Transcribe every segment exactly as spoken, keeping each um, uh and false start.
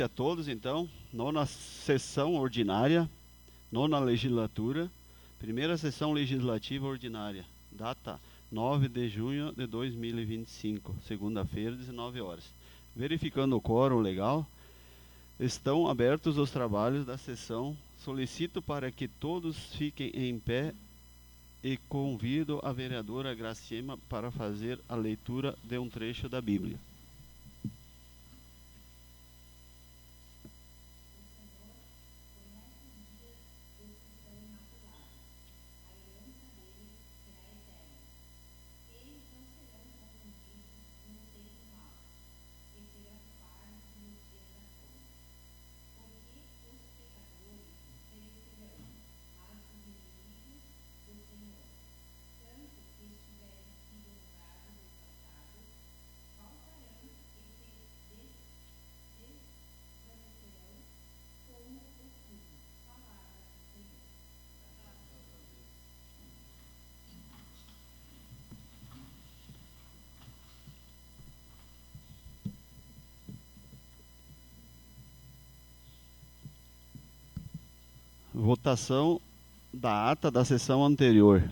A todos, então, nona sessão ordinária, nona legislatura, primeira sessão legislativa ordinária, data nove de junho de dois mil e vinte e cinco, segunda-feira, dezenove horas. Verificando o quórum legal, estão abertos os trabalhos da sessão. Solicito para que todos fiquem em pé e convido a vereadora Graciema para fazer a leitura de um trecho da Bíblia. Votação da ata da sessão anterior.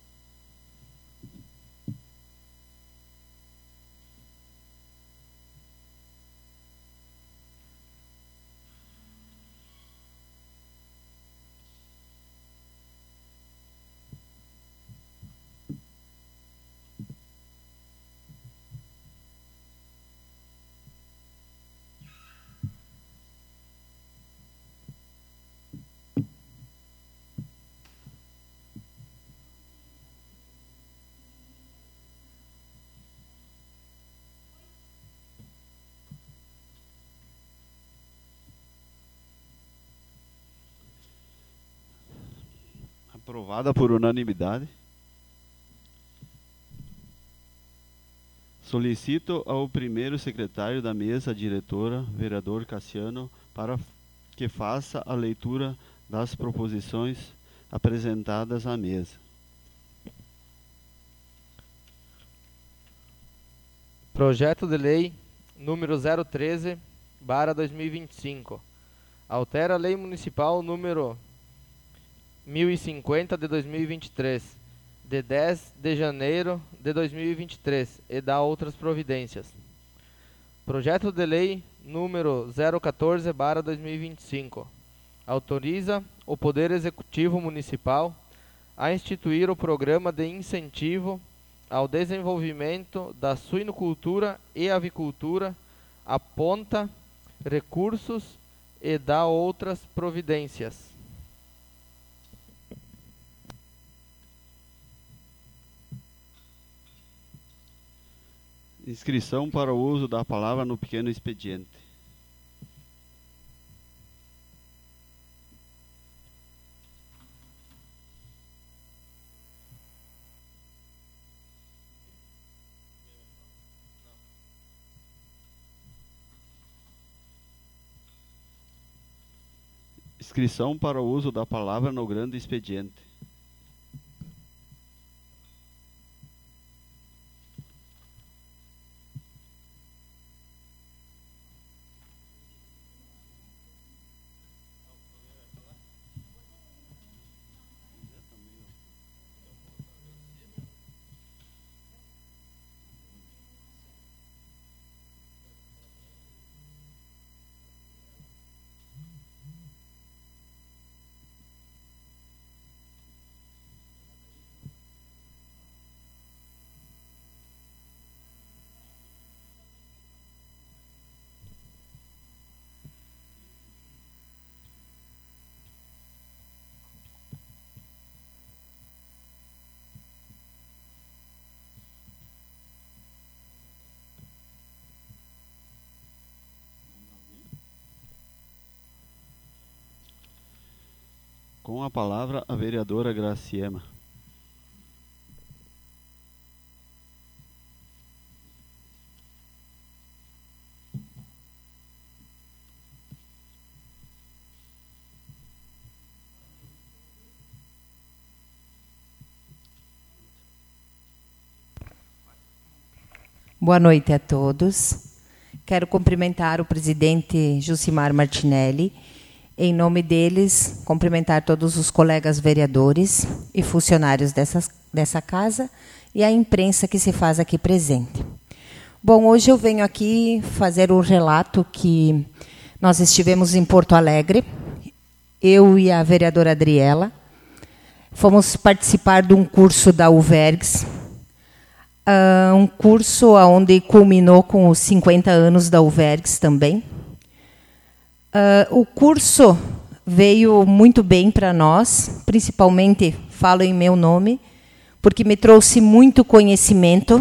Aprovada por unanimidade. Solicito ao primeiro secretário da mesa diretora, vereador Cassiano, para que faça a leitura das proposições apresentadas à mesa. Projeto de lei número zero treze barra dois mil e vinte e cinco. Altera a lei municipal número mil e cinquenta de dois mil e vinte e três, de dez de janeiro de dois mil e vinte e três, e dá outras providências. Projeto de lei número zero quatorze barra dois mil e vinte e cinco. Autoriza o Poder Executivo Municipal a instituir o Programa de Incentivo ao Desenvolvimento da Suinocultura e Avicultura, aponta recursos e dá outras providências. Inscrição para o uso da palavra no pequeno expediente. Inscrição para o uso da palavra no grande expediente. Com a palavra, a vereadora Graciema. Boa noite a todos. quero cumprimentar o presidente Jucimar Martinelli. Em nome deles, cumprimentar todos os colegas vereadores e funcionários dessa, dessa casa e a imprensa que se faz aqui presente. Bom, hoje eu venho aqui fazer um relato que nós estivemos em Porto Alegre, eu e a vereadora Adriela, fomos participar de um curso da UVERGS, uh, um curso onde culminou com os cinquenta anos da UVERGS também. Uh, o curso veio muito bem para nós, principalmente, falo em meu nome, porque me trouxe muito conhecimento,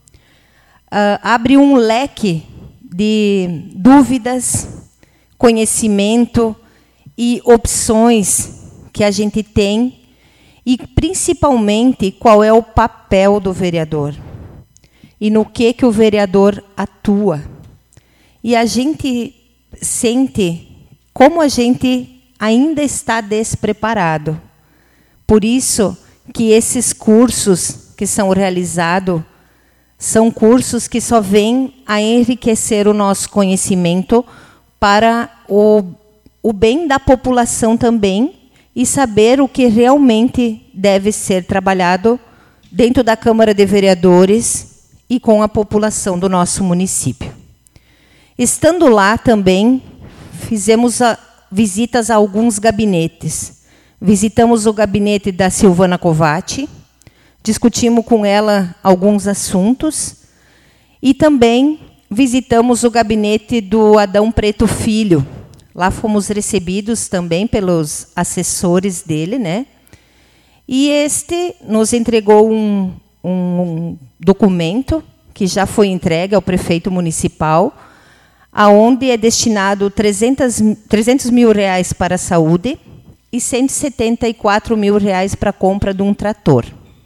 uh, abre um leque de dúvidas, conhecimento e opções que a gente tem, e principalmente qual é o papel do vereador e no que, que o vereador atua. E a gente sente como a gente ainda está despreparado. Por isso que esses cursos que são realizados são cursos que só vêm a enriquecer o nosso conhecimento para o, o bem da população também e saber o que realmente deve ser trabalhado dentro da Câmara de Vereadores e com a população do nosso município. Estando lá também, fizemos a, visitas a alguns gabinetes. Visitamos o gabinete da Silvana Covatti, discutimos com ela alguns assuntos e também visitamos o gabinete do Adão Preto Filho. Lá fomos recebidos também pelos assessores dele, né? E este nos entregou um, um documento que já foi entregue ao prefeito municipal, aonde é destinado trezentos mil reais para a saúde e cento e setenta e quatro mil reais para a compra de um trator.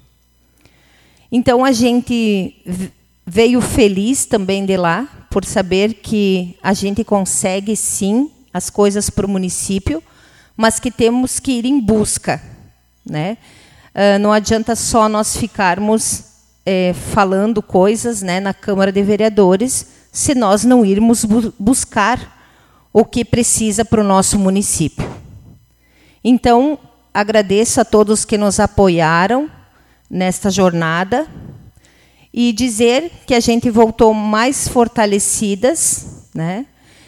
Então, a gente veio feliz também de lá, por saber que a gente consegue, sim, as coisas para o município, mas que temos que ir em busca, né? Uh, não adianta só nós ficarmos é, falando coisas, né, na Câmara de Vereadores, se nós não irmos bu buscar o que precisa para o nosso município. Então, agradeço a todos que nos apoiaram nesta jornada e dizer que a gente voltou mais fortalecidas, né,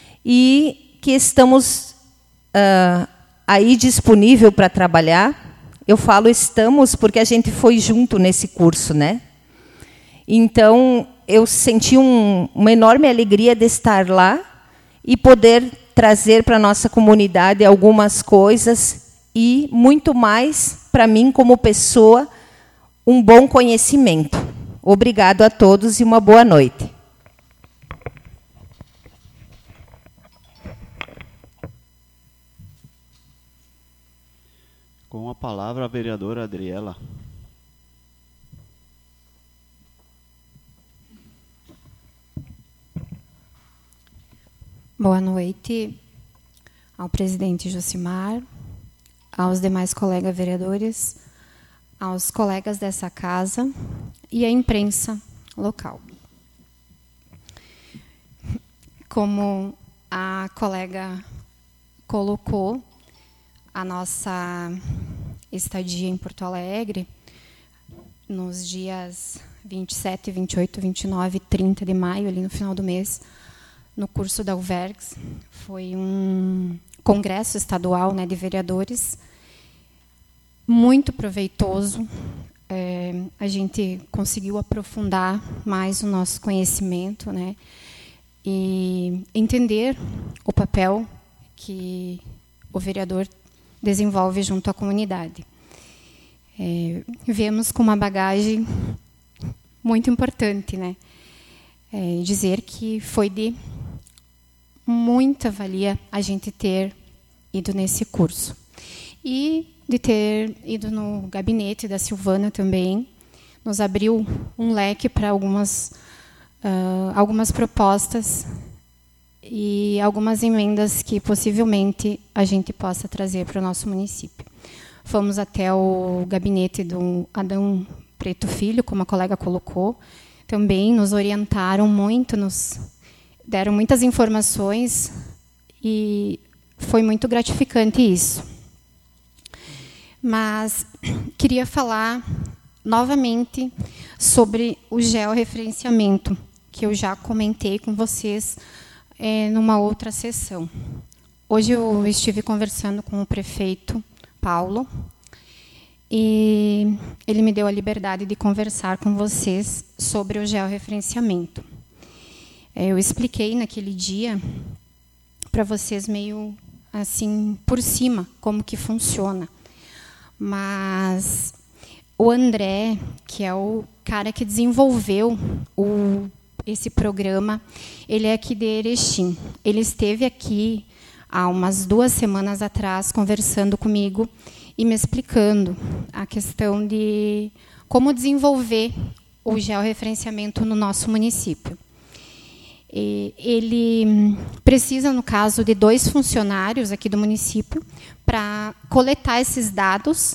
e que estamos uh, aí disponível para trabalhar. Eu falo estamos porque a gente foi junto nesse curso, né? Então, eu senti um, uma enorme alegria de estar lá e poder trazer para a nossa comunidade algumas coisas e, muito mais, para mim, como pessoa, um bom conhecimento. Obrigado a todos e uma boa noite. Com a palavra, a vereadora Adriela. Boa noite ao presidente Jucimar, aos demais colegas vereadores, aos colegas dessa casa e à imprensa local. Como a colega colocou, a nossa estadia em Porto Alegre, nos dias vinte e sete, vinte e oito, vinte e nove e trinta de maio, ali no final do mês, no curso da UVERGS, foi um congresso estadual, né, de vereadores, muito proveitoso. É, a gente conseguiu aprofundar mais o nosso conhecimento, né, e entender o papel que o vereador desenvolve junto à comunidade. É, viemos com uma bagagem muito importante, né? É, dizer que foi de muita valia a gente ter ido nesse curso. E de ter ido no gabinete da Silvana também, nos abriu um leque para algumas, uh, algumas propostas e algumas emendas que possivelmente a gente possa trazer para o nosso município. Fomos até o gabinete do Adão Preto Filho, como a colega colocou, também nos orientaram muito, nos deram muitas informações e foi muito gratificante isso. Mas queria falar novamente sobre o georreferenciamento, que eu já comentei com vocês é, numa outra sessão. Hoje eu estive conversando com o prefeito Paulo e ele me deu a liberdade de conversar com vocês sobre o georreferenciamento. Eu expliquei naquele dia para vocês meio assim por cima como que funciona, mas o André, que é o cara que desenvolveu o, esse programa, ele é aqui de Erechim. Ele esteve aqui há umas duas semanas atrás conversando comigo e me explicando a questão de como desenvolver o georreferenciamento no nosso município. E ele precisa, no caso, de dois funcionários aqui do município para coletar esses dados,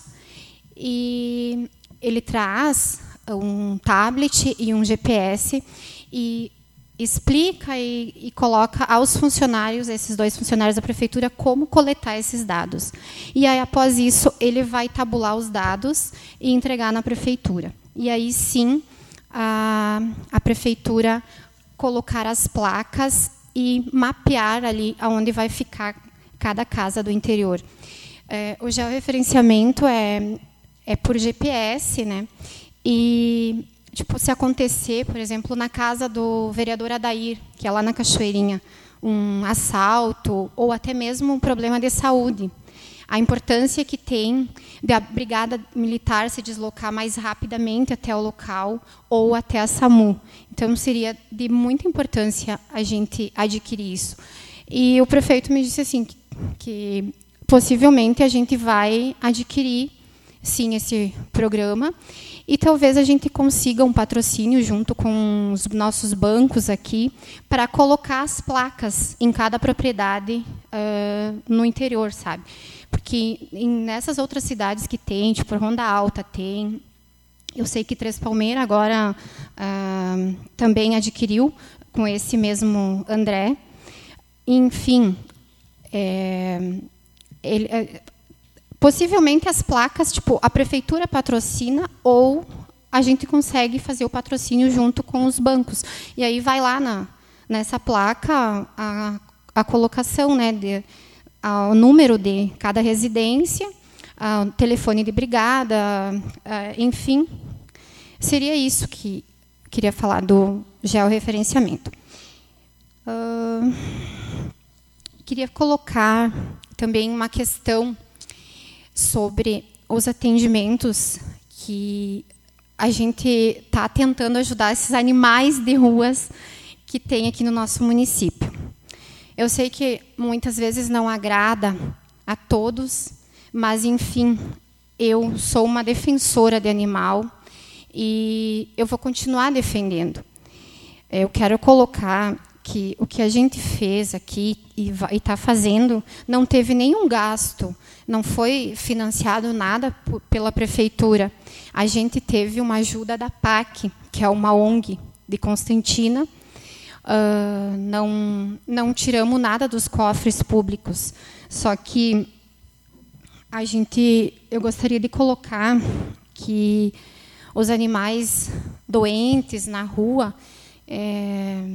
e ele traz um tablet e um G P S e explica e, e coloca aos funcionários, esses dois funcionários da prefeitura, como coletar esses dados. E aí, após isso, ele vai tabular os dados e entregar na prefeitura. E aí, sim, a, a prefeitura colocar as placas e mapear ali aonde vai ficar cada casa do interior. É, o georreferenciamento é, é por G P S, né? E tipo, se acontecer, por exemplo, na casa do vereador Adair, que é lá na Cachoeirinha, um assalto ou até mesmo um problema de saúde, a importância que tem da Brigada Militar se deslocar mais rapidamente até o local ou até a SAMU. Então, seria de muita importância a gente adquirir isso. E o prefeito me disse assim, que, que possivelmente a gente vai adquirir, sim, esse programa, e talvez a gente consiga um patrocínio junto com os nossos bancos aqui para colocar as placas em cada propriedade uh, no interior, sabe? Porque em, nessas outras cidades que tem, tipo Ronda Alta tem, eu sei que Três Palmeiras agora uh, também adquiriu com esse mesmo André. Enfim, é, ele, é, possivelmente as placas, tipo, a prefeitura patrocina ou a gente consegue fazer o patrocínio junto com os bancos. E aí vai lá na, nessa placa a, a colocação, né, de, a, o número de cada residência, a, o telefone de brigada, a, enfim. Seria isso que eu queria falar do georreferenciamento. Uh, queria colocar também uma questão sobre os atendimentos que a gente está tentando ajudar esses animais de ruas que tem aqui no nosso município. Eu sei que muitas vezes não agrada a todos, mas, enfim, eu sou uma defensora de animal e eu vou continuar defendendo. Eu quero colocar que o que a gente fez aqui e está fazendo não teve nenhum gasto, não foi financiado nada pela prefeitura. A gente teve uma ajuda da P A C, que é uma O N G de Constantina. Uh, não, não tiramos nada dos cofres públicos. Só que a gente, eu gostaria de colocar que os animais doentes na rua, é,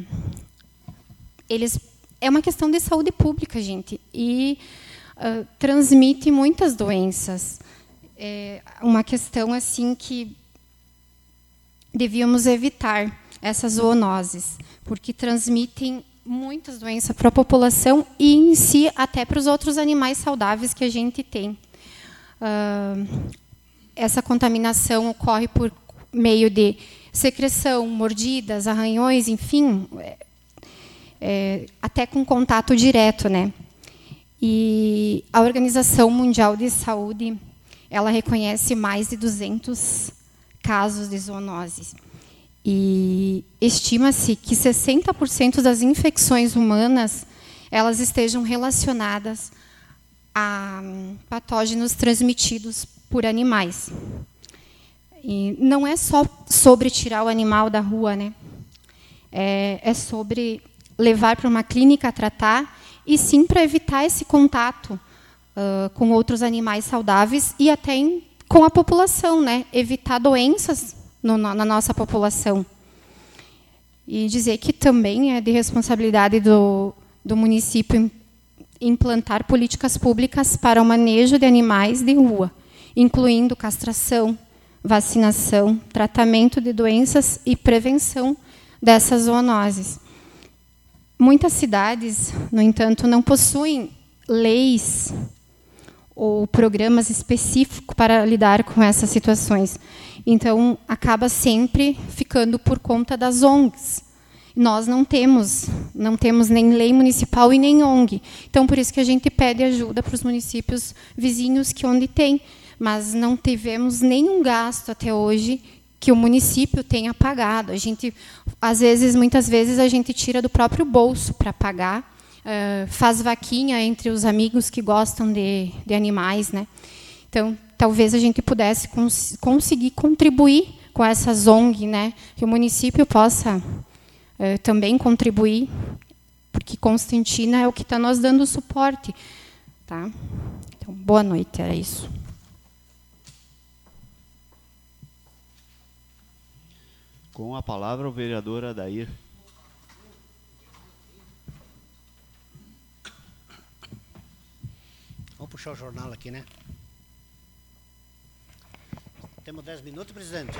eles é uma questão de saúde pública, gente, e uh, transmite muitas doenças. É uma questão assim que devíamos evitar essas zoonoses, porque transmitem muitas doenças para a população e, em si, até para os outros animais saudáveis que a gente tem. Uh, essa contaminação ocorre por meio de secreção, mordidas, arranhões, enfim, é, é, até com contato direto, né? E a Organização Mundial de Saúde, ela reconhece mais de duzentos casos de zoonoses. E estima-se que sessenta por cento das infecções humanas elas estejam relacionadas a patógenos transmitidos por animais. E não é só sobre tirar o animal da rua, né? É, é sobre levar para uma clínica a tratar, e sim para evitar esse contato uh, com outros animais saudáveis e até em, com a população, né? Evitar doenças no, na nossa população. E dizer que também é de responsabilidade do, do município implantar políticas públicas para o manejo de animais de rua, incluindo castração, vacinação, tratamento de doenças e prevenção dessas zoonoses. Muitas cidades, no entanto, não possuem leis ou programas específicos para lidar com essas situações. Então, acaba sempre ficando por conta das O N Gs. Nós não temos, não temos nem lei municipal e nem O N G. Então, por isso que a gente pede ajuda para os municípios vizinhos que onde tem. Mas não tivemos nenhum gasto até hoje que o município tenha pagado. A gente, às vezes, muitas vezes, a gente tira do próprio bolso para pagar, uh, faz vaquinha entre os amigos que gostam de, de animais, né? Então, talvez a gente pudesse cons conseguir contribuir com essas O N G, né? Que o município possa uh, também contribuir, porque Constantina é o que está nos dando suporte, tá? Então, boa noite, era isso. Com a palavra, o vereador Adair. Vamos puxar o jornal aqui, né? Temos dez minutos, presidente.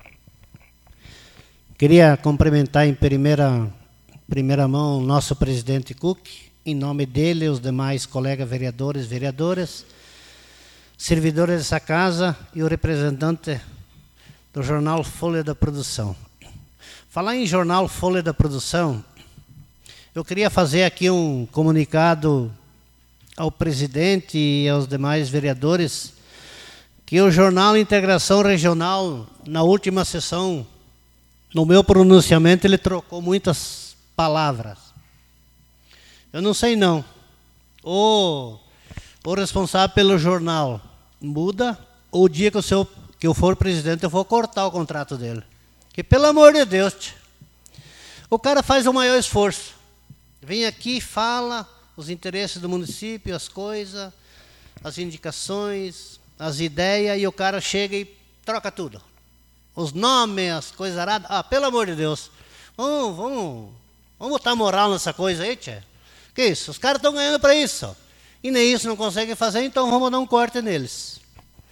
Queria cumprimentar em primeira, primeira mão o nosso presidente Cook, em nome dele e os demais colegas vereadores e vereadoras, servidores dessa casa e o representante do jornal Folha da Produção. Falar em jornal Folha da Produção, eu queria fazer aqui um comunicado ao presidente e aos demais vereadores que o jornal Integração Regional, na última sessão, no meu pronunciamento, ele trocou muitas palavras. Eu não sei não. O, o responsável pelo jornal muda, ou o dia que, o seu, que eu for presidente, eu vou cortar o contrato dele. Que, pelo amor de Deus, tia, o cara faz o maior esforço. Vem aqui, fala os interesses do município, as coisas, as indicações, as ideias, e o cara chega e troca tudo. Os nomes, as coisas aradas. Ah, pelo amor de Deus. Vamos, vamos, vamos botar moral nessa coisa aí, tia. Que isso? Os caras estão ganhando para isso. E nem isso não conseguem fazer, então vamos dar um corte neles.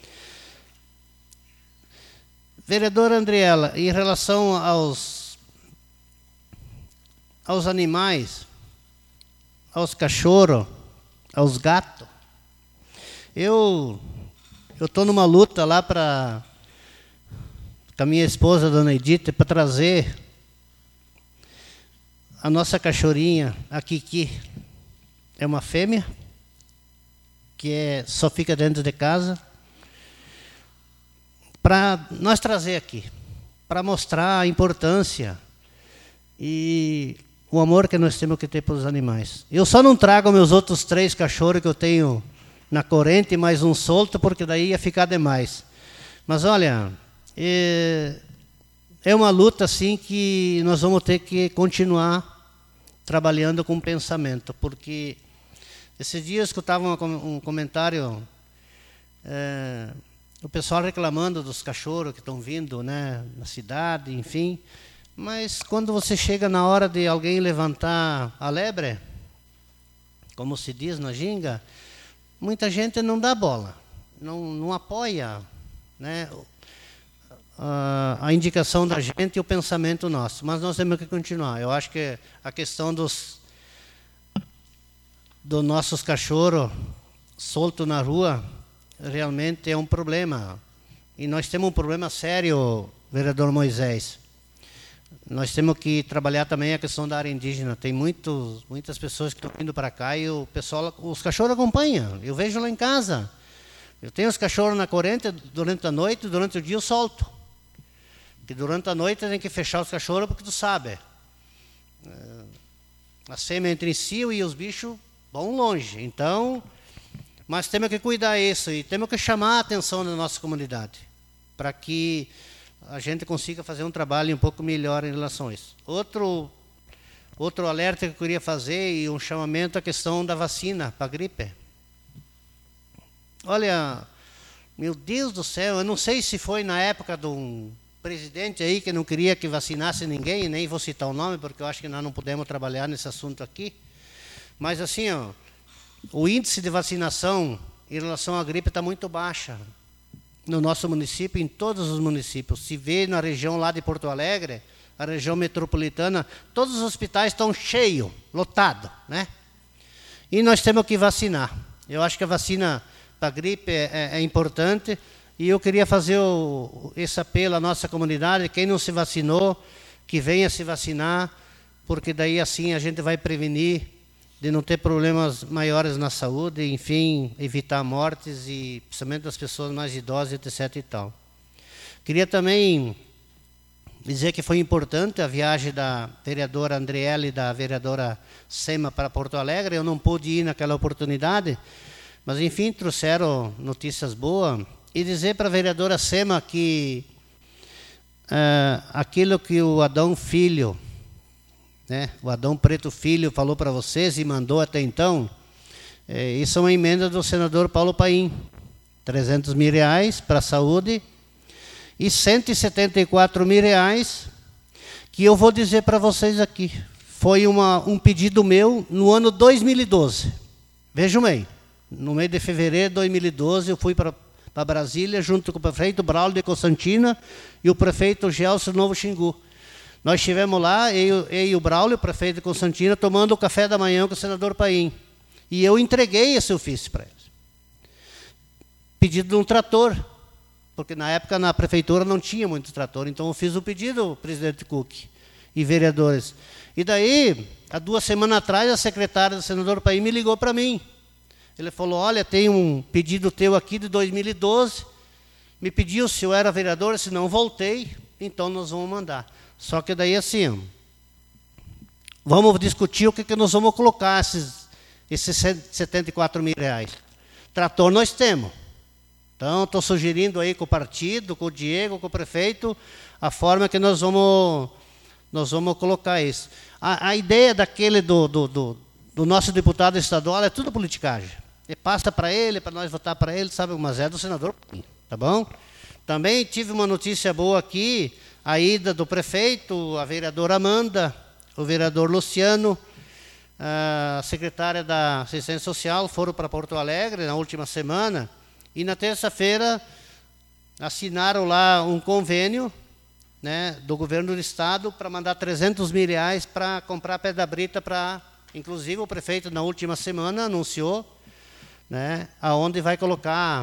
Vereadora Andriela, em relação aos, aos animais, aos cachorros, aos gatos, eu estou numa luta lá para com a minha esposa, dona Edith, para trazer a nossa cachorrinha, a Kiki. É uma fêmea, que é, só fica dentro de casa, para nós trazer aqui, para mostrar a importância e o amor que nós temos que ter pelos animais. Eu só não trago meus outros três cachorros que eu tenho na corrente, mais um solto, porque daí ia ficar demais. Mas olha, é, é uma luta assim que nós vamos ter que continuar trabalhando com pensamento, porque esses dias eu escutava um comentário, é, o pessoal reclamando dos cachorros que estão vindo, né, na cidade, enfim. Mas quando você chega na hora de alguém levantar a lebre, como se diz na ginga, muita gente não dá bola, não, não apoia, né, a, a indicação da gente e o pensamento nosso. Mas nós temos que continuar. Eu acho que a questão dos, dos nossos cachorros soltos na rua realmente é um problema. E nós temos um problema sério, vereador Moisés. Nós temos que trabalhar também a questão da área indígena. Tem muitos, muitas pessoas que estão vindo para cá e o pessoal, os cachorros acompanham. Eu vejo lá em casa. Eu tenho os cachorros na corrente durante a noite, durante o dia eu solto. Porque durante a noite tem que fechar os cachorros, porque tu sabe. As fêmeas entre si e os bichos vão longe. Então, mas temos que cuidar disso e temos que chamar a atenção da nossa comunidade para que a gente consiga fazer um trabalho um pouco melhor em relação a isso. Outro, Outro alerta que eu queria fazer e um chamamento à questão da vacina para a gripe. Olha, meu Deus do céu, eu não sei se foi na época de um presidente aí que não queria que vacinasse ninguém, nem vou citar o nome, porque eu acho que nós não podemos trabalhar nesse assunto aqui. Mas assim, ó, o índice de vacinação em relação à gripe está muito baixa no nosso município, em todos os municípios. Se vê na região lá de Porto Alegre, a região metropolitana, todos os hospitais estão cheios, lotados, né? E nós temos que vacinar. Eu acho que a vacina para a gripe é, é, é importante, e eu queria fazer o, esse apelo à nossa comunidade, quem não se vacinou, que venha se vacinar, porque daí assim a gente vai prevenir de não ter problemas maiores na saúde, enfim, evitar mortes, e principalmente das pessoas mais idosas, etc e tal. Queria também dizer que foi importante a viagem da vereadora Andriele e da vereadora Sema para Porto Alegre. Eu não pude ir naquela oportunidade, mas, enfim, trouxeram notícias boas. E dizer para a vereadora Sema que uh, aquilo que o Adão Filho, né, o Adão Preto Filho falou para vocês e mandou até então, é, isso é uma emenda do senador Paulo Paim. trezentos mil reais para a saúde, e cento e setenta e quatro mil reais, que eu vou dizer para vocês aqui. Foi uma, um pedido meu no ano dois mil e doze. Vejam bem, no mês de fevereiro de dois mil e doze, eu fui para Brasília, junto com o prefeito Braulio de Constantina e o prefeito Gelson Novo Xingu. Nós estivemos lá, eu, eu e o Braulio, o prefeito de Constantina, tomando o café da manhã com o senador Paim. E eu entreguei esse ofício para eles. Pedido de um trator, porque na época na prefeitura não tinha muito trator, então eu fiz o pedido, presidente Cook e vereadores. E daí, há duas semanas atrás, a secretária do senador Paim me ligou para mim. Ele falou, olha, tem um pedido teu aqui de dois mil e doze, me pediu se eu era vereador, se não, voltei, então nós vamos mandar. Só que daí assim, vamos discutir o que, que nós vamos colocar, esses, esses setenta e quatro mil reais. Trator nós temos. Então, estou sugerindo aí com o partido, com o Diego, com o prefeito, a forma que nós vamos, nós vamos colocar isso. A, a ideia daquele do, do, do, do nosso deputado estadual é tudo politicagem. E passa para ele, para nós votar para ele, sabe? Mas é do senador, tá bom? Também tive uma notícia boa aqui, a ida do prefeito, a vereadora Amanda, o vereador Luciano, a secretária da Assistência Social, foram para Porto Alegre na última semana. E na terça-feira assinaram lá um convênio, né, do governo do estado para mandar trezentos mil reais para comprar pedra brita para, inclusive o prefeito na última semana anunciou, né, aonde vai colocar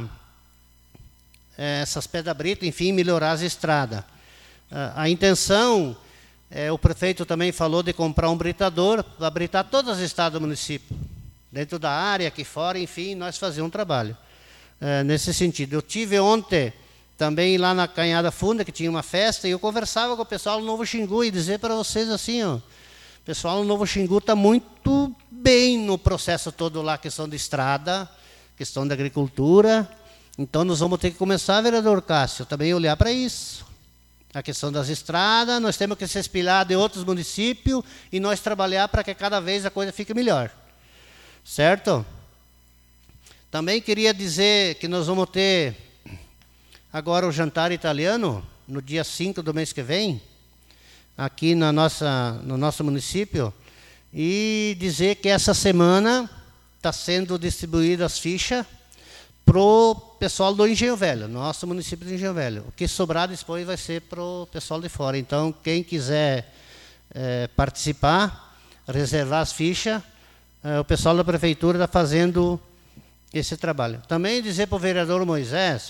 é, essas pedras britas, enfim, melhorar as estradas. A, a intenção, é, o prefeito também falou de comprar um britador para britar todas as estradas do município, dentro da área, aqui fora, enfim, nós fazemos um trabalho. É, nesse sentido. Eu tive ontem também lá na Canhada Funda, que tinha uma festa, e eu conversava com o pessoal do Novo Xingu e dizer para vocês assim, ó, o pessoal do Novo Xingu está muito bem no processo todo lá, questão de estrada, questão da agricultura. Então nós vamos ter que começar, vereador Cássio, também olhar para isso. A questão das estradas, nós temos que se espelhar de outros municípios e nós trabalhar para que cada vez a coisa fique melhor. Certo? Também queria dizer que nós vamos ter agora o jantar italiano, no dia cinco do mês que vem, aqui na nossa, no nosso município, e dizer que essa semana está sendo distribuídas as fichas para o pessoal do Engenho Velho, nosso município de Engenho Velho. O que sobrar depois vai ser para o pessoal de fora. Então, quem quiser é, participar, reservar as fichas, é, o pessoal da prefeitura está fazendo esse trabalho. Também dizer para o vereador Moisés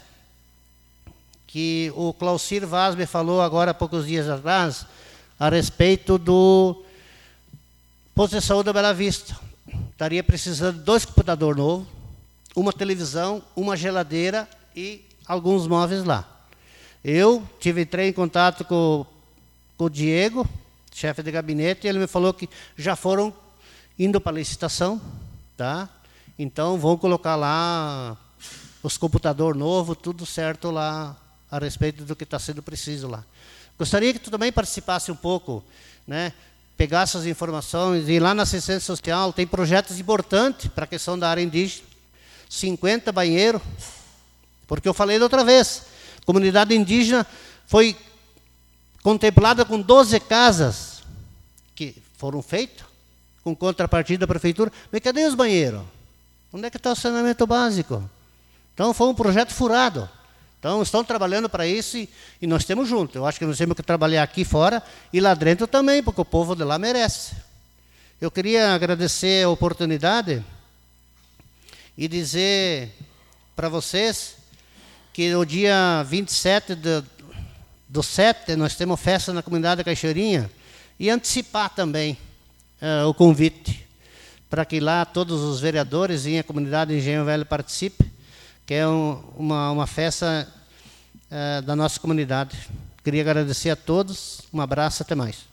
que o Claucir Vaz me falou agora há poucos dias atrás a respeito do posto de saúde da Bela Vista. Estaria precisando de dois computadores novos, uma televisão, uma geladeira e alguns móveis lá. Eu tive, entrei em contato com, com o Diego, chefe de gabinete, e ele me falou que já foram indo para a licitação, tá? Então, vão colocar lá os computadores novos, tudo certo lá, a respeito do que está sendo preciso lá. Gostaria que tu também participasse um pouco, né, pegar essas informações, e lá na assistência social tem projetos importantes para a questão da área indígena. cinquenta banheiros, porque eu falei da outra vez, a comunidade indígena foi contemplada com doze casas que foram feitas, com contrapartida da prefeitura. Mas cadê os banheiros? Onde é que está o saneamento básico? Então foi um projeto furado. Então estão trabalhando para isso e, e nós temos junto. Eu acho que nós temos que trabalhar aqui fora e lá dentro também, porque o povo de lá merece. Eu queria agradecer a oportunidade e dizer para vocês que no dia vinte e sete de, do sete nós temos festa na comunidade da Cachoeirinha e antecipar também uh, o convite para que lá todos os vereadores e a comunidade de Engenho Velho participem, que é um, uma, uma festa uh, da nossa comunidade. Queria agradecer a todos, um abraço, até mais.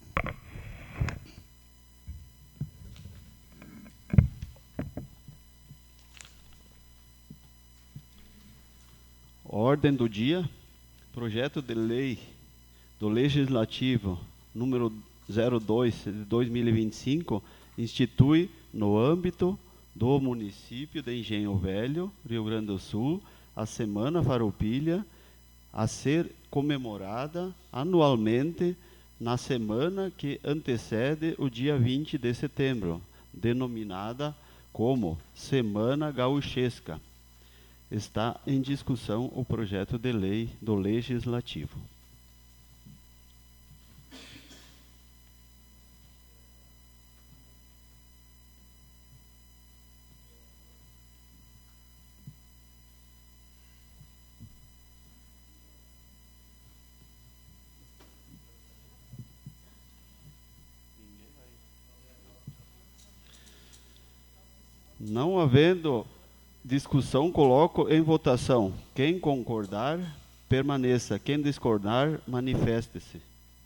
Ordem do dia, projeto de lei do Legislativo número zero dois de dois mil e vinte e cinco institui no âmbito do município de Engenho Velho, Rio Grande do Sul, a Semana Farroupilha, a ser comemorada anualmente na semana que antecede o dia vinte de setembro, denominada como Semana Gauchesca. Está em discussão o projeto de lei do Legislativo. Não havendo discussão, coloco em votação. Quem concordar, permaneça. Quem discordar, manifeste-se.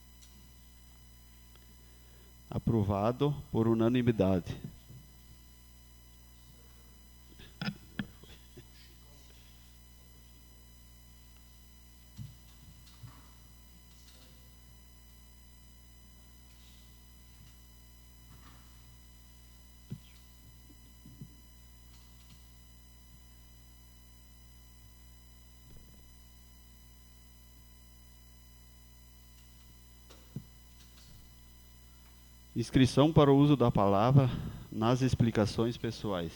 Aprovado por unanimidade. Inscrição para o uso da palavra nas explicações pessoais.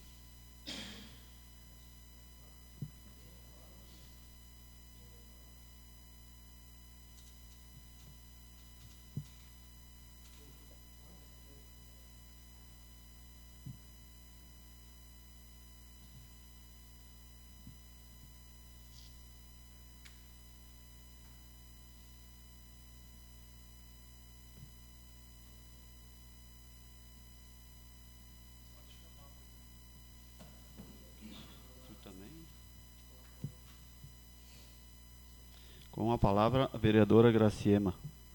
Com a palavra, a vereadora Graciema.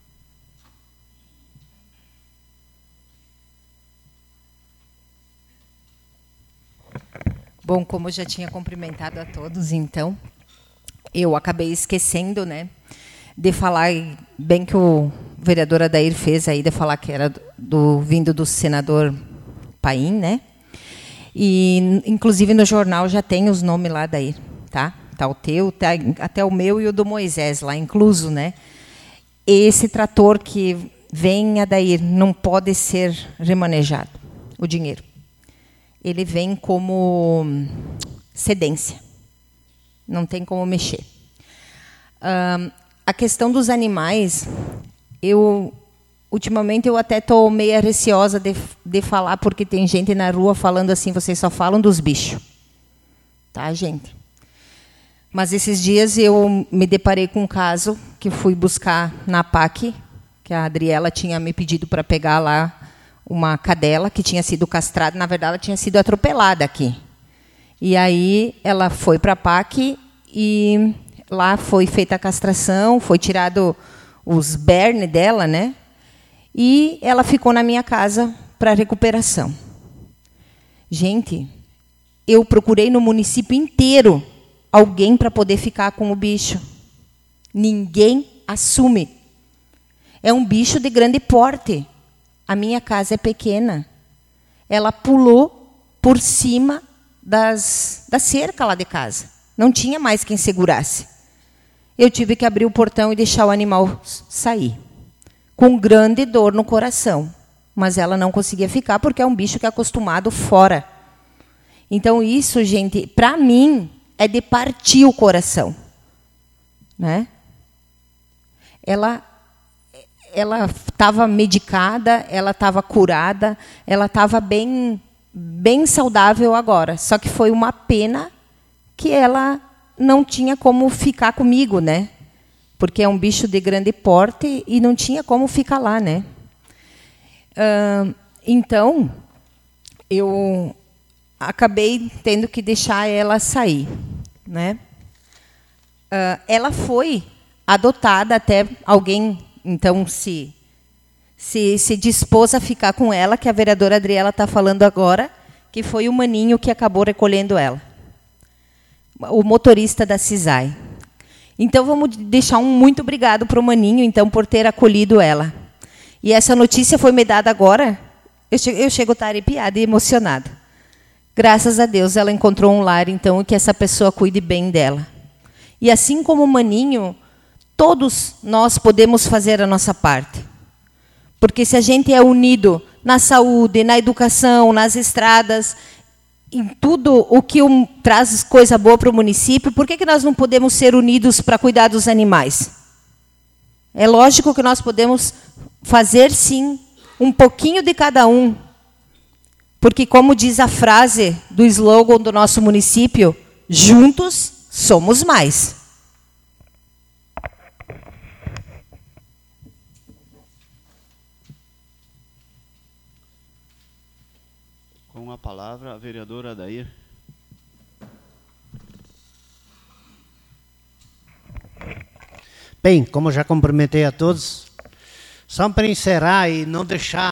Bom, como eu já tinha cumprimentado a todos, então, eu acabei esquecendo, né, de falar, bem que o vereador Adair fez aí, de falar que era do, vindo do senador Paim, né, e, inclusive, no jornal já tem os nomes lá, Adair, tá? Tá o teu, tá até o meu e o do Moisés lá incluso, né? Esse trator que vem, Adair, não pode ser remanejado, o dinheiro. Ele vem como cedência. Não tem como mexer. Ah, a questão dos animais, eu ultimamente eu até estou meio receosa de, de falar, porque tem gente na rua falando assim, vocês só falam dos bichos. Tá, gente? Mas esses dias eu me deparei com um caso que fui buscar na P A C, que a Adriela tinha me pedido para pegar lá uma cadela que tinha sido castrada, na verdade ela tinha sido atropelada aqui. E aí ela foi para a P A C e lá foi feita a castração, foi tirado os berne dela, né? E ela ficou na minha casa para recuperação. Gente, eu procurei no município inteiro alguém para poder ficar com o bicho. Ninguém assume. É um bicho de grande porte. A minha casa é pequena. Ela pulou por cima das, da cerca lá de casa. Não tinha mais quem segurasse. Eu tive que abrir o portão e deixar o animal sair. Com grande dor no coração. Mas ela não conseguia ficar porque é um bicho que é acostumado fora. Então, isso, gente, para mim, é de partir o coração. Né? Ela ela estava medicada, ela estava curada, ela estava bem, bem saudável agora. Só que foi uma pena que ela não tinha como ficar comigo, né? Porque é um bicho de grande porte e não tinha como ficar lá, né? Uh, então, eu acabei tendo que deixar ela sair, né? Uh, ela foi adotada, até alguém então se, se se dispôs a ficar com ela, que a vereadora Adriela está falando agora, que foi o maninho que acabou recolhendo ela, o motorista da CISAI. Então vamos deixar um muito obrigado para o maninho, então, por ter acolhido ela. E essa notícia foi me dada agora. Eu chego, eu chego a estar arrepiada e emocionada. Graças a Deus ela encontrou um lar, então, e que essa pessoa cuide bem dela. E assim como o maninho, todos nós podemos fazer a nossa parte. Porque se a gente é unido na saúde, na educação, nas estradas, em tudo o que um, traz coisa boa para o município, por que, que nós não podemos ser unidos para cuidar dos animais? É lógico que nós podemos fazer, sim, um pouquinho de cada um. Porque, como diz a frase do slogan do nosso município, juntos somos mais. Com a palavra, a vereadora Adair. Bem, como já cumprimentei a todos, só para encerrar e não deixar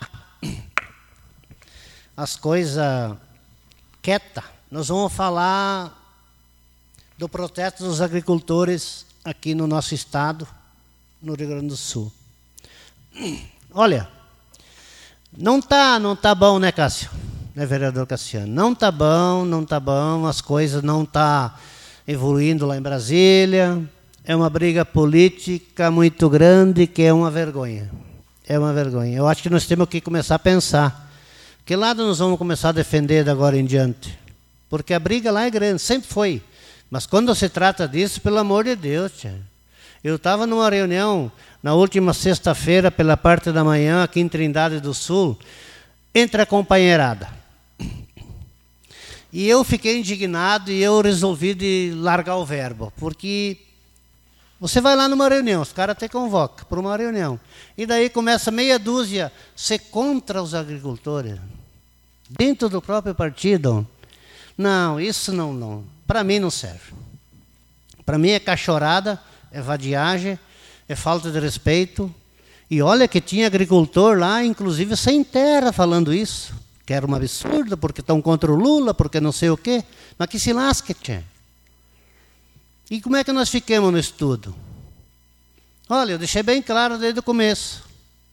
as coisas quietas, nós vamos falar do protesto dos agricultores aqui no nosso estado, no Rio Grande do Sul. Olha, não tá, não tá bom, né, Cássio? Né, vereador Cassiano? Não tá bom, não tá bom, as coisas não tá evoluindo lá em Brasília. É uma briga política muito grande que é uma vergonha. É uma vergonha. Eu acho que nós temos que começar a pensar. Que lado nós vamos começar a defender de agora em diante? Porque a briga lá é grande, sempre foi. Mas quando se trata disso, pelo amor de Deus, tia. Eu estava numa reunião na última sexta-feira, pela parte da manhã, aqui em Trindade do Sul, entre a companheirada. E eu fiquei indignado e eu resolvi de largar o verbo, porque você vai lá numa reunião, os caras te convocam para uma reunião, e daí começa meia dúzia ser contra os agricultores, dentro do próprio partido. Não, isso não, não. Para mim não serve. Para mim é cachorrada, é vadiagem, é falta de respeito. E olha que tinha agricultor lá, inclusive sem terra, falando isso. Que era um absurdo, porque estão contra o Lula, porque não sei o quê. Mas que se lasque, tchê. E como é que nós ficamos no estudo? Olha, eu deixei bem claro desde o começo.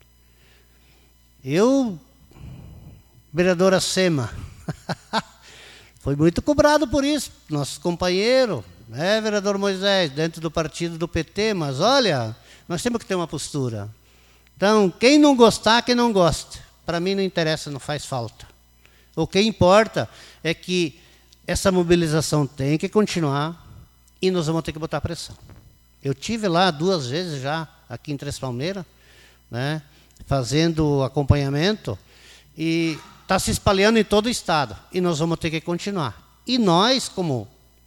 Eu, vereadora Sema, foi muito cobrado por isso, nosso companheiro, né, vereador Moisés, dentro do partido do P T, mas olha, nós temos que ter uma postura. Então, quem não gostar, quem não gosta. Para mim não interessa, não faz falta. O que importa é que essa mobilização tem que continuar e nós vamos ter que botar pressão. Eu tive lá duas vezes já, aqui em Três Palmeiras, né, fazendo acompanhamento, e está se espalhando em todo o estado. E nós vamos ter que continuar. E nós, como,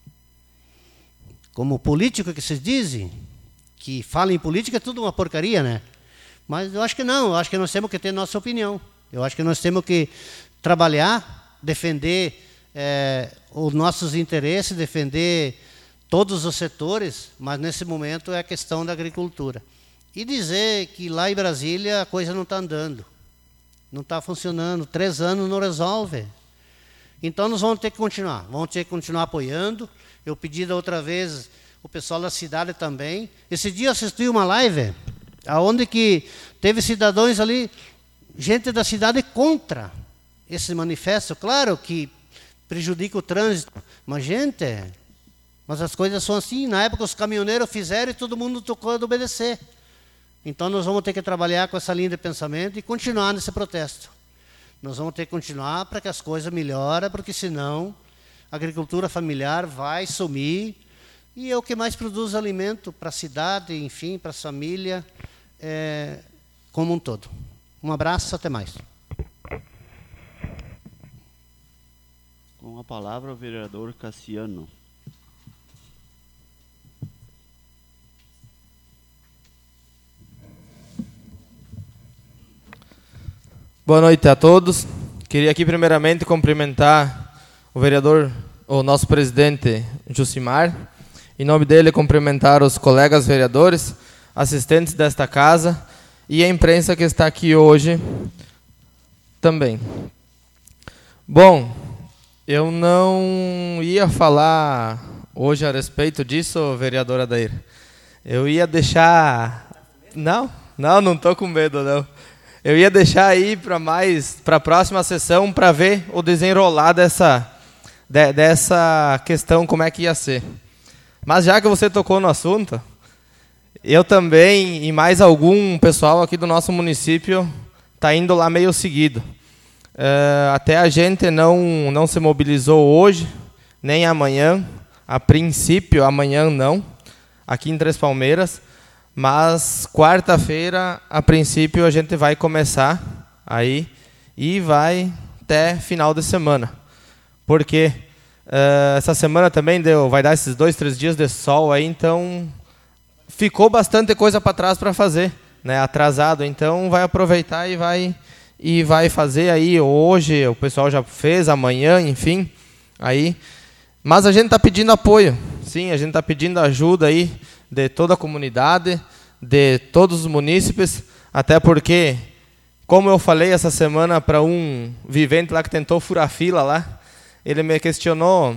como político que vocês dizem, que falam em política, é tudo uma porcaria, né? Mas eu acho que não, eu acho que nós temos que ter nossa opinião. Eu acho que nós temos que trabalhar, defender é, os nossos interesses, defender todos os setores, mas nesse momento é a questão da agricultura. E dizer que lá em Brasília a coisa não está andando, não está funcionando, três anos não resolve. Então nós vamos ter que continuar, vamos ter que continuar apoiando. Eu pedi da outra vez o pessoal da cidade também. Esse dia eu assisti uma live, aonde que teve cidadãos ali, gente da cidade contra esse manifesto. Claro que prejudica o trânsito, mas gente, mas as coisas são assim. Na época os caminhoneiros fizeram e todo mundo tocou de obedecer. Então nós vamos ter que trabalhar com essa linha de pensamento e continuar nesse protesto. Nós vamos ter que continuar para que as coisas melhorem, porque senão a agricultura familiar vai sumir e é o que mais produz alimento para a cidade, enfim, para a família, é, como um todo. Um abraço, até mais. Com a palavra o vereador Cassiano. Boa noite a todos. Queria aqui primeiramente cumprimentar o vereador, o nosso presidente Jucimar. Em nome dele, cumprimentar os colegas vereadores, assistentes desta casa e a imprensa que está aqui hoje também. Bom, eu não ia falar hoje a respeito disso, vereador Adair. Eu ia deixar... Não, não, não estou com medo, não. Eu ia deixar aí para mais, para a próxima sessão, para ver o desenrolar dessa, de, dessa questão, como é que ia ser. Mas já que você tocou no assunto, eu também e mais algum pessoal aqui do nosso município está indo lá meio seguido. Uh, até a gente não, não se mobilizou hoje, nem amanhã. A princípio, amanhã não, aqui em Três Palmeiras. Mas quarta-feira, a princípio, a gente vai começar aí e vai até final de semana. Porque uh, essa semana também deu, vai dar esses dois, três dias de sol aí, então ficou bastante coisa para trás para fazer, né? Atrasado. Então vai aproveitar e vai, e vai fazer aí hoje, o pessoal já fez, amanhã, enfim. Aí. Mas a gente está pedindo apoio, sim, a gente está pedindo ajuda aí de toda a comunidade, de todos os munícipes, até porque, como eu falei essa semana para um vivente lá que tentou furar fila lá, ele me questionou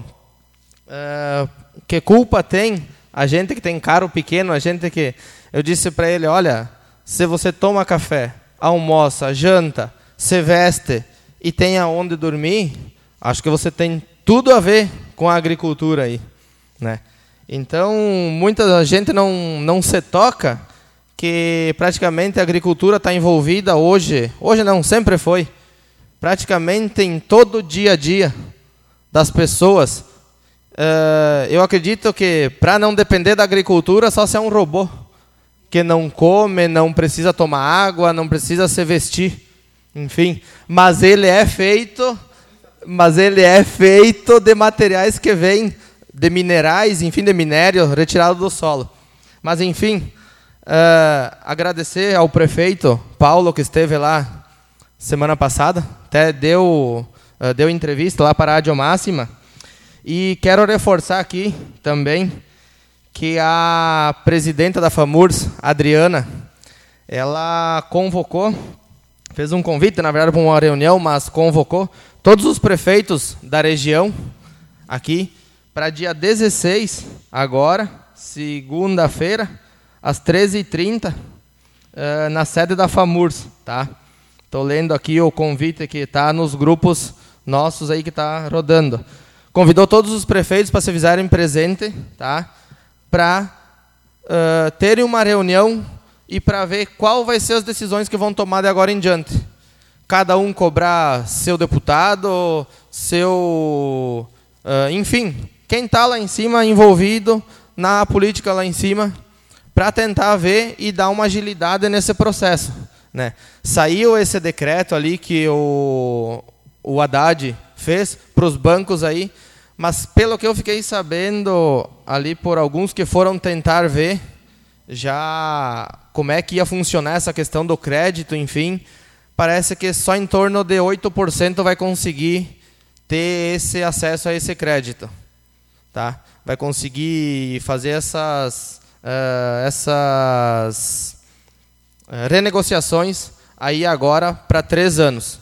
uh, que culpa tem a gente que tem carro pequeno, a gente que... Eu disse para ele, olha, se você toma café, almoça, janta, se veste e tem aonde dormir, acho que você tem tudo a ver com a agricultura aí, né? Então, muita gente não, não se toca que praticamente a agricultura está envolvida hoje, hoje não, sempre foi, praticamente em todo o dia a dia das pessoas. Uh, eu acredito que para não depender da agricultura, só se é um robô, que não come, não precisa tomar água, não precisa se vestir, enfim. Mas ele é feito, mas ele é feito de materiais que vêm de minerais, enfim, de minério retirado do solo. Mas, enfim, uh, agradecer ao prefeito Paulo, que esteve lá semana passada, até deu, uh, deu entrevista lá para a Rádio Máxima, e quero reforçar aqui também que a presidenta da FAMURS, Adriana, ela convocou, fez um convite, na verdade, para uma reunião, mas convocou todos os prefeitos da região aqui, para dia dezesseis, agora, segunda-feira, às treze e trinta, uh, na sede da FAMURS, tá? Estou lendo aqui o convite que está nos grupos nossos aí que está rodando. Convidou todos os prefeitos para se avisarem presente, tá? Para uh, terem uma reunião e para ver qual vai ser as decisões que vão tomar de agora em diante. Cada um cobrar seu deputado, seu... Uh, enfim... Quem está lá em cima, envolvido na política lá em cima, para tentar ver e dar uma agilidade nesse processo, né? Saiu esse decreto ali que o, o Haddad fez para os bancos aí, mas pelo que eu fiquei sabendo ali por alguns que foram tentar ver já como é que ia funcionar essa questão do crédito, enfim, parece que só em torno de oito por cento vai conseguir ter esse acesso a esse crédito. Tá? Vai conseguir fazer essas, uh, essas uh, renegociações aí agora para três anos.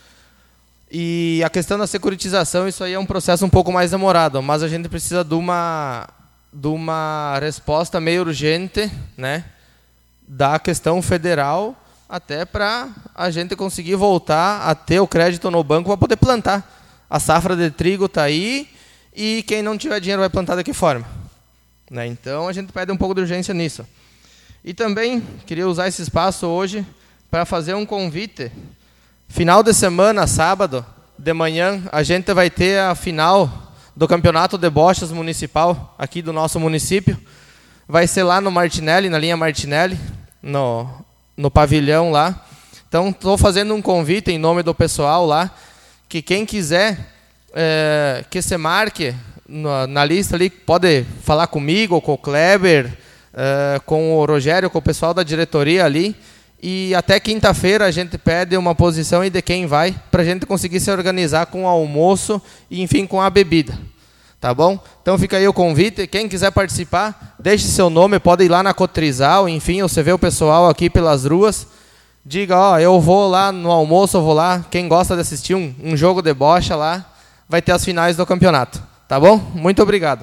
E a questão da securitização, isso aí é um processo um pouco mais demorado, mas a gente precisa de uma, de uma resposta meio urgente, né, da questão federal até para a gente conseguir voltar a ter o crédito no banco para poder plantar. A safra de trigo está aí e quem não tiver dinheiro vai plantar de que forma? Né? Então, a gente pede um pouco de urgência nisso. E também queria usar esse espaço hoje para fazer um convite. Final de semana, sábado, de manhã, a gente vai ter a final do Campeonato de Bochas Municipal, aqui do nosso município. Vai ser lá no Martinelli, na linha Martinelli, no, no pavilhão lá. Então, estou fazendo um convite em nome do pessoal lá, que quem quiser é, que se marque na, na lista ali, pode falar comigo, ou com o Kleber, é, com o Rogério, com o pessoal da diretoria ali. E até quinta-feira a gente pede uma posição aí de quem vai, para a gente conseguir se organizar com o almoço e, enfim, com a bebida. Tá bom? Então fica aí o convite. Quem quiser participar, deixe seu nome, pode ir lá na Cotrizal, enfim, você vê o pessoal aqui pelas ruas. Diga, ó, eu vou lá no almoço, eu vou lá. Quem gosta de assistir um, um jogo de bocha lá, vai ter as finais do campeonato. Tá bom? Muito obrigado.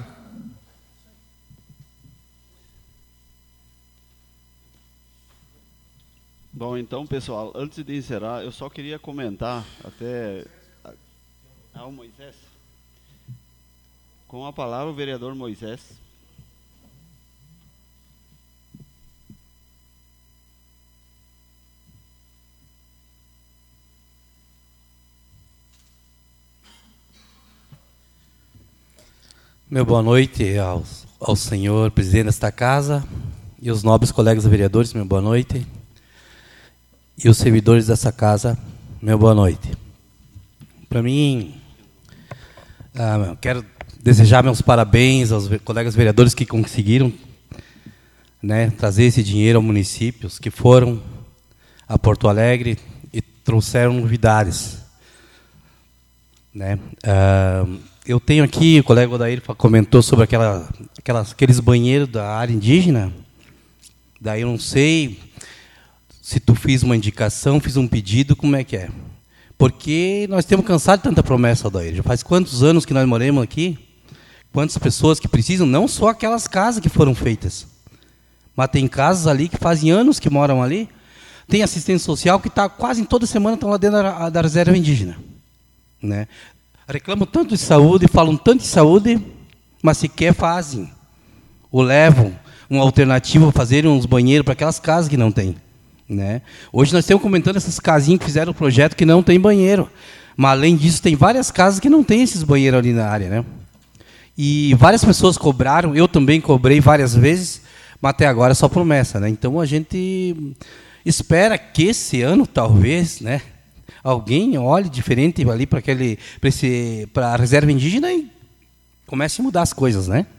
Bom, então, pessoal, antes de encerrar, eu só queria comentar até ao Moisés. Com a palavra, o vereador Moisés. Meu boa noite ao, ao senhor presidente desta casa e os nobres colegas vereadores, meu boa noite. E os servidores dessa casa, meu boa noite. Para mim, ah, quero desejar meus parabéns aos colegas vereadores que conseguiram, né, trazer esse dinheiro aos municípios, que foram a Porto Alegre e trouxeram novidades. Né? Ah, eu tenho aqui, o colega Odair comentou sobre aquela, aquelas, aqueles banheiros da área indígena. Daí eu não sei se tu fiz uma indicação, fiz um pedido, como é que é? Porque nós temos cansado de tanta promessa, Odair. Já faz quantos anos que nós moramos aqui? Quantas pessoas que precisam, não só aquelas casas que foram feitas, mas tem casas ali que fazem anos que moram ali. Tem assistência social que está quase em toda semana estão lá dentro da, da reserva indígena. Né? Reclamam tanto de saúde, falam tanto de saúde, mas sequer fazem. Ou levam uma alternativa para fazerem uns banheiros para aquelas casas que não tem. Né? Hoje nós estamos comentando essas casinhas que fizeram o projeto que não tem banheiro. Mas, além disso, tem várias casas que não tem esses banheiros ali na área. Né? E várias pessoas cobraram, eu também cobrei várias vezes, mas até agora é só promessa. Né? Então, a gente espera que esse ano, talvez, né, alguém olhe diferente ali para aquele, para a reserva indígena e comece a mudar as coisas, né?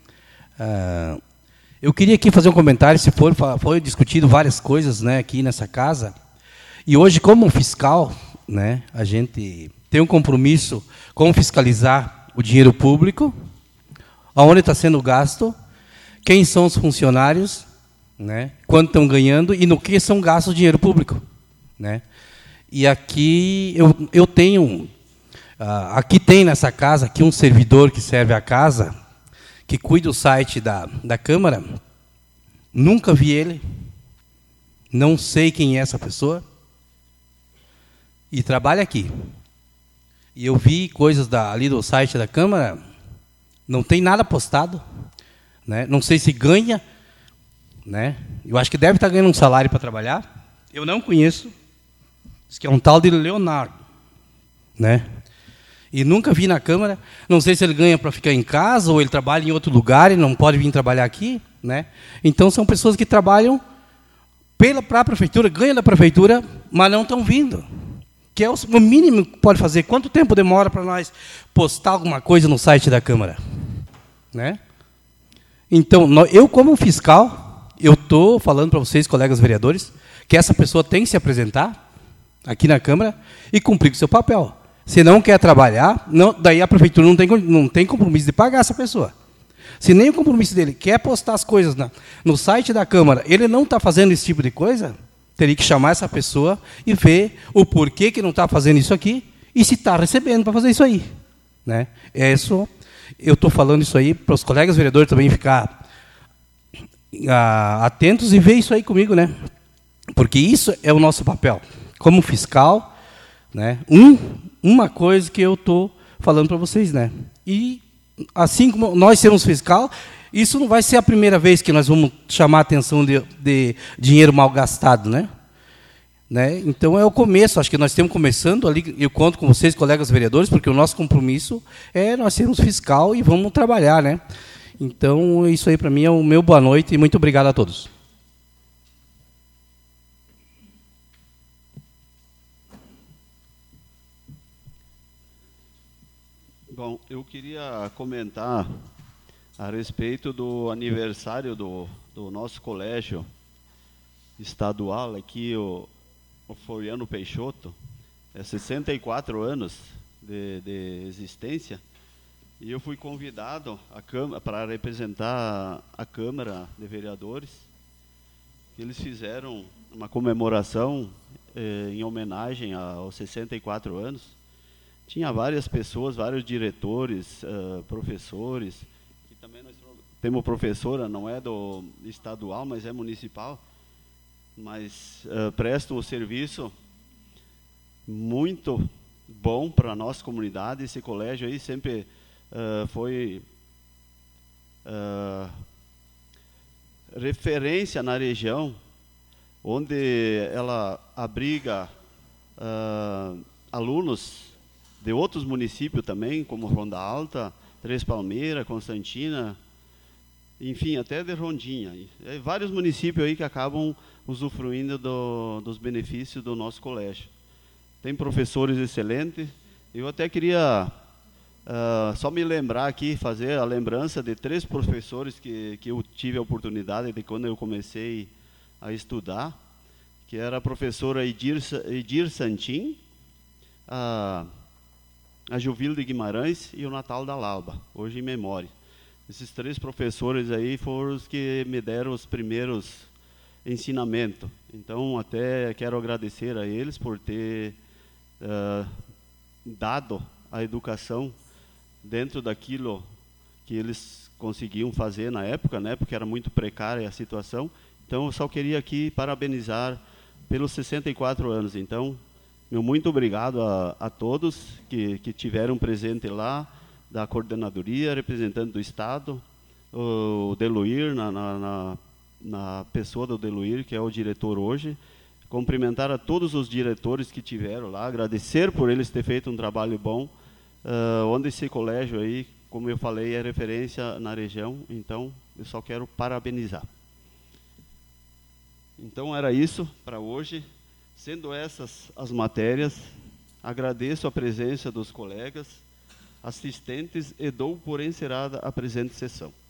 Ah, eu queria aqui fazer um comentário, se for, foi discutido várias coisas, né, aqui nessa casa, e hoje, como fiscal, né, a gente tem um compromisso com fiscalizar o dinheiro público, aonde está sendo gasto, quem são os funcionários, né, quanto estão ganhando e no que são gastos o dinheiro público, né? E aqui eu, eu tenho, uh, aqui tem nessa casa, aqui um servidor que serve a casa, que cuida do site da, da Câmara, nunca vi ele, não sei quem é essa pessoa, e trabalha aqui. E eu vi coisas da, ali do site da Câmara, não tem nada postado, né? Não sei se ganha, né? Eu acho que deve estar ganhando um salário para trabalhar, eu não conheço. Diz que é um tal de Leonardo, né? E nunca vi na Câmara. Não sei se ele ganha para ficar em casa ou ele trabalha em outro lugar e não pode vir trabalhar aqui, né? Então são pessoas que trabalham pela para a prefeitura, ganham da prefeitura, mas não estão vindo. Que é o mínimo que pode fazer. Quanto tempo demora para nós postar alguma coisa no site da Câmara, né? Então eu como fiscal, eu estou falando para vocês, colegas vereadores, que essa pessoa tem que se apresentar aqui na Câmara e cumprir com o seu papel. Se não quer trabalhar, não, daí a prefeitura não tem, não tem compromisso de pagar essa pessoa. Se nem o compromisso dele quer postar as coisas na, no site da Câmara, ele não está fazendo esse tipo de coisa, teria que chamar essa pessoa e ver o porquê que não está fazendo isso aqui e se está recebendo para fazer isso aí. Né? É isso, eu estou falando isso aí para os colegas vereadores também ficar ah, atentos e ver isso aí comigo, né? Porque isso é o nosso papel. Como fiscal, né, um, uma coisa que eu estou falando para vocês, né? E assim como nós sermos fiscal, isso não vai ser a primeira vez que nós vamos chamar a atenção de, de dinheiro mal gastado, né? Né? Então é o começo, acho que nós estamos começando ali, eu conto com vocês, colegas vereadores, porque o nosso compromisso é nós sermos fiscal e vamos trabalhar, né? Então isso aí para mim é o meu boa noite e muito obrigado a todos. Bom, eu queria comentar a respeito do aniversário do, do nosso colégio estadual aqui, o, o Floriano Peixoto, é sessenta e quatro anos de, de existência, e eu fui convidado para representar a Câmara de Vereadores. Eles fizeram uma comemoração eh, em homenagem aos sessenta e quatro anos. Tinha várias pessoas, vários diretores, uh, professores, que também nós temos professora, não é do estadual, mas é municipal, mas uh, prestam um serviço muito bom para a nossa comunidade. Esse colégio aí sempre uh, foi uh, referência na região, onde ela abriga uh, alunos de outros municípios também, como Ronda Alta, Três Palmeiras, Constantina, enfim, até de Rondinha. E vários municípios aí que acabam usufruindo do, dos benefícios do nosso colégio. Tem professores excelentes. Eu até queria uh, só me lembrar aqui, fazer a lembrança de três professores que, que eu tive a oportunidade de quando eu comecei a estudar, que era a professora Edir, Edir Santin, a a Juvilde Guimarães e o Natal da Lauba, hoje em memória. Esses três professores aí foram os que me deram os primeiros ensinamentos. Então, até quero agradecer a eles por ter uh, dado a educação dentro daquilo que eles conseguiam fazer na época, né, porque era muito precária a situação. Então, eu só queria aqui parabenizar pelos sessenta e quatro anos. Então, meu muito obrigado a, a todos que, que tiveram presente lá, da coordenadoria, representante do Estado, o Deluir, na, na, na, na pessoa do Deluir, que é o diretor hoje. Cumprimentar a todos os diretores que tiveram lá, agradecer por eles terem feito um trabalho bom, uh, onde esse colégio aí, como eu falei, é referência na região, então eu só quero parabenizar. Então era isso para hoje. Sendo essas as matérias, agradeço a presença dos colegas, assistentes e dou por encerrada a presente sessão.